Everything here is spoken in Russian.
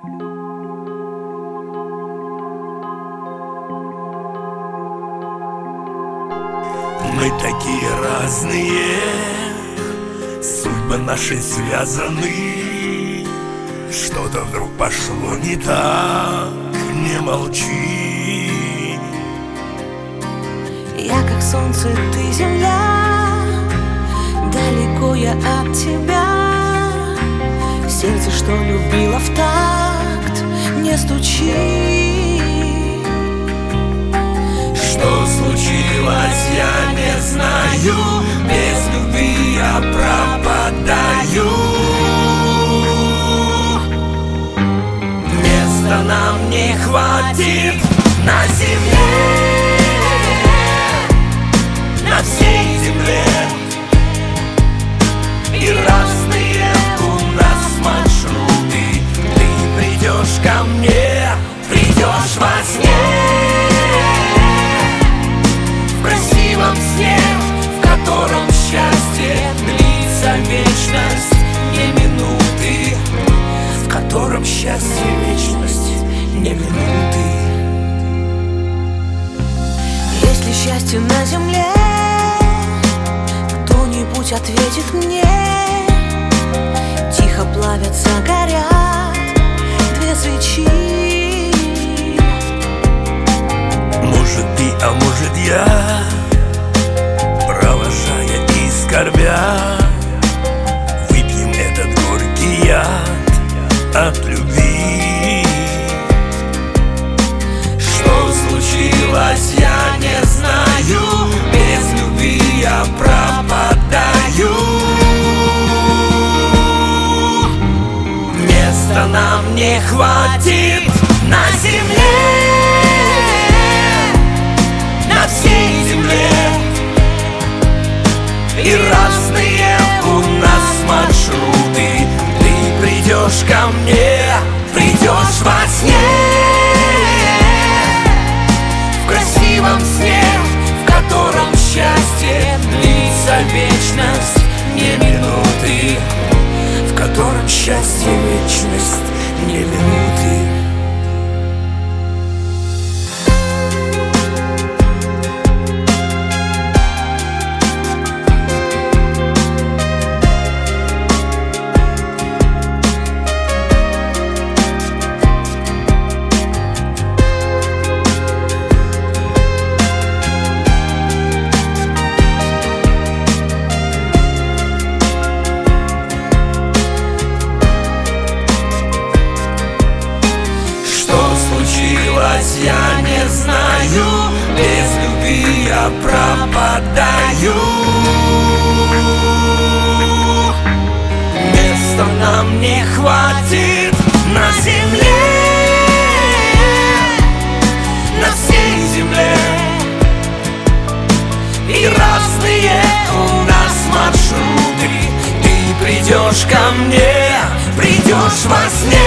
Мы такие разные, судьбы наши связаны. Что-то вдруг пошло не так, не молчи. Я как солнце, ты земля, далеко я от тебя. Сердце, что любило в такт, не стучи. Что случилось, я не знаю. Без любви я пропадаю. Места нам не хватит на земле, на всей земле. И разные у нас маршруты. Ты придешь ко мне, придешь во сне, в красивом сне, в котором счастье длится вечность, не минуты, в котором счастье вечность, не минуты. Есть ли счастье на земле? Кто-нибудь ответит мне. Тихо плавятся, горят две свечи. Может ты, а может я, провожая и скорбя, выпьем этот горький яд от любви. Что случилось, я не знаю. Без любви я пропадаю. Места нам не хватит на земле, на всей земле. И разные у нас маршруты. Ты придешь ко мне, придешь во сне, в красивом сне, в котором счастье длится вечность, не минуты, в котором счастье вечность, не минуты. Я не знаю, без любви я пропадаю. Места нам не хватит на земле, на всей земле. И разные у нас маршруты. Ты придешь ко мне, придешь во сне,